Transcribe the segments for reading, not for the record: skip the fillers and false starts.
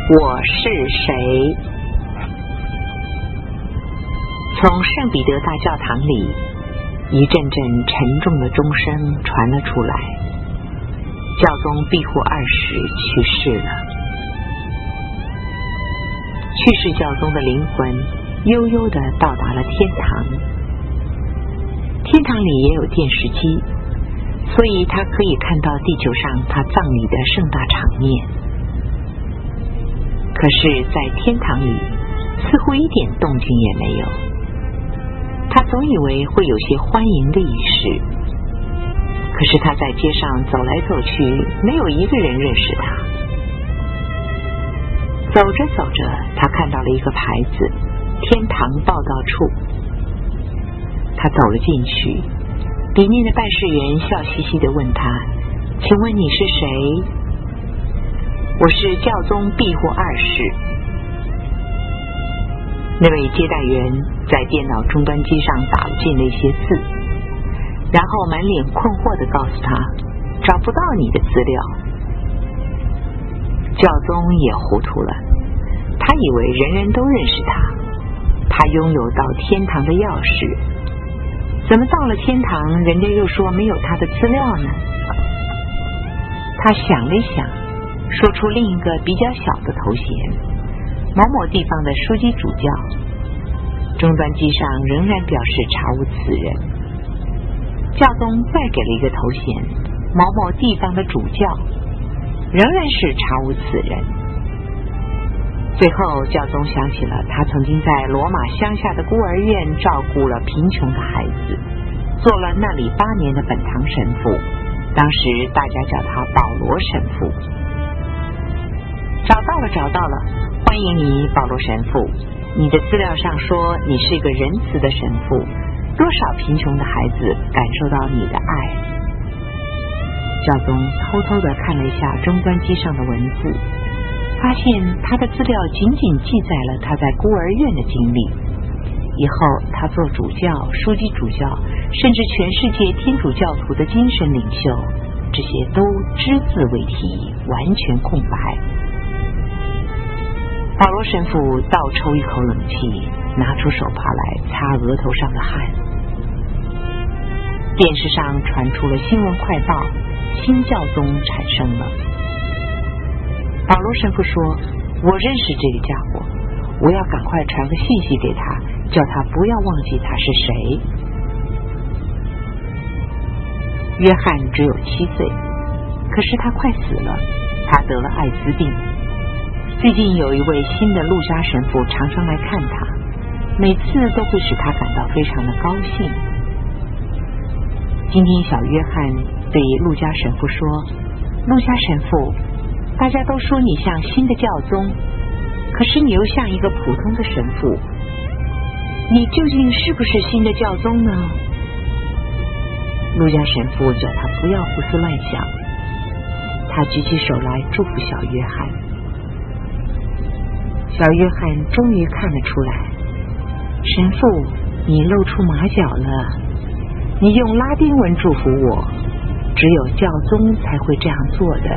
我是谁？从圣彼得大教堂里，一阵阵沉重的钟声传了出来。教宗庇护二世去世了。去世教宗的灵魂悠悠地到达了天堂。天堂里也有电视机，所以他可以看到地球上他葬礼的盛大场面。可是在天堂里似乎一点动静也没有。他总以为会有些欢迎的仪式，可是他在街上走来走去，没有一个人认识他。走着走着，他看到了一个牌子，天堂报道处。他走了进去，里面的办事员笑嘻嘻地问他：请问你是谁？我是教宗庇护二世。那位接待员在电脑终端机上打进了一些字，然后满脸困惑地告诉他找不到你的资料。教宗也糊涂了，他以为人人都认识他，他拥有到天堂的钥匙，怎么到了天堂人家又说没有他的资料呢？他想了想，说出另一个比较小的头衔，某某地方的书记主教。终端机上仍然表示查无此人。教宗再给了一个头衔，某某地方的主教，仍然是查无此人。最后教宗想起了他曾经在罗马乡下的孤儿院照顾了贫穷的孩子，做了那里8年的本堂神父，当时大家叫他保罗神父。找到了，欢迎你，保罗神父。你的资料上说你是一个仁慈的神父，多少贫穷的孩子感受到你的爱。教宗偷偷地看了一下终端机上的文字，发现他的资料仅仅记载了他在孤儿院的经历。以后他做主教、书记主教，甚至全世界天主教徒的精神领袖，这些都只字未提，完全空白。保罗神父倒抽一口冷气，拿出手帕来擦额头上的汗。电视上传出了新闻快报，新教宗产生了。保罗神父说：我认识这个家伙，我要赶快传个信息给他，叫他不要忘记他是谁。约翰只有7岁，可是他快死了，他得了艾滋病。最近有一位新的陆家神父常常来看他，每次都会使他感到非常的高兴。今天小约翰对陆家神父说：陆家神父，大家都说你像新的教宗，可是你又像一个普通的神父，你究竟是不是新的教宗呢？陆家神父叫他不要胡思乱想，他举起手来祝福小约翰。小约翰终于看了出来，神父，你露出马脚了，你用拉丁文祝福我，只有教宗才会这样做的。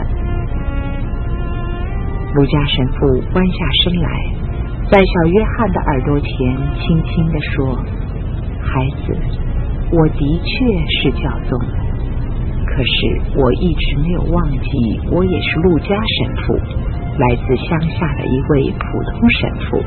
陆家神父弯下身来，在小约翰的耳朵前轻轻地说：孩子，我的确是教宗，可是我一直没有忘记我也是陆家神父，来自乡下的一位普通神父。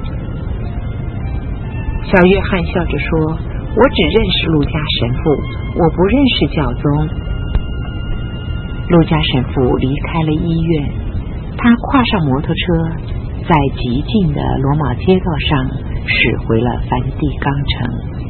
小约翰笑着说：我只认识陆家神父，我不认识教宗。陆家神父离开了医院，他跨上摩托车，在极静的罗马街道上驶回了梵蒂冈城。